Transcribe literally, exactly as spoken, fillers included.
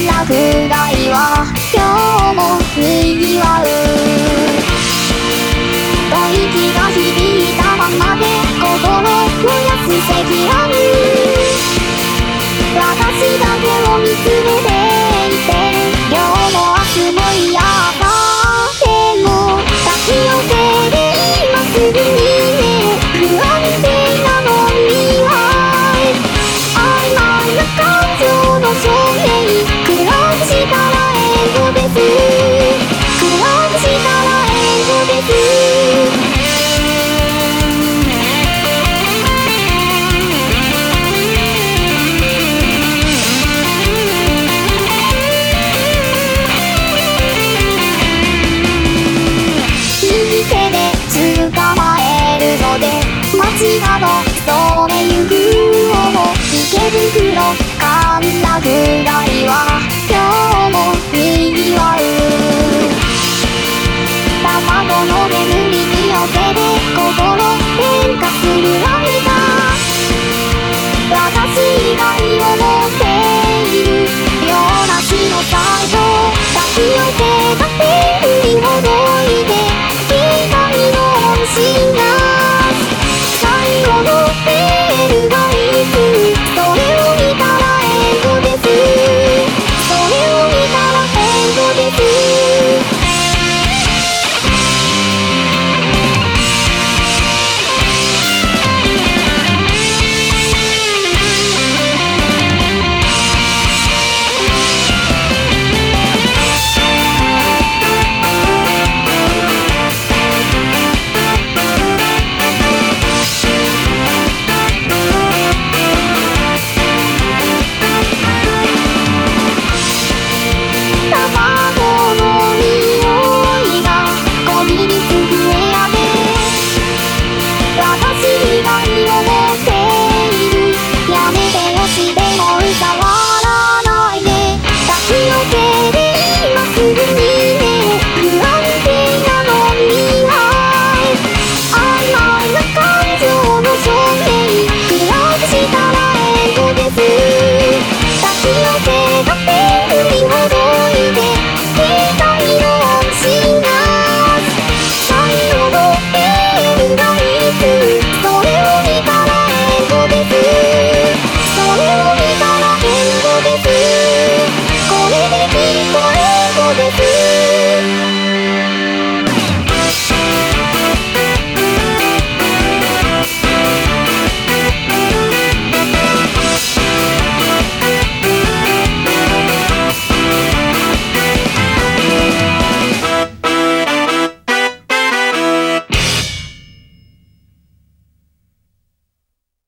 らぐらいは今日もにぎわう。吐息が響いたままで心燃やす積乱雲。私だけを見つめていて、今日も明日も嫌だ。でも抱き寄せて今すぐにね、不安定なのには曖昧な感情の証明。クラブしたらエンドです。クラブしたらエンドです。街角染めゆくを池袋神田ぐらいは今日もにぎわう。卵の眠りに寄せて心変化する間、私以外を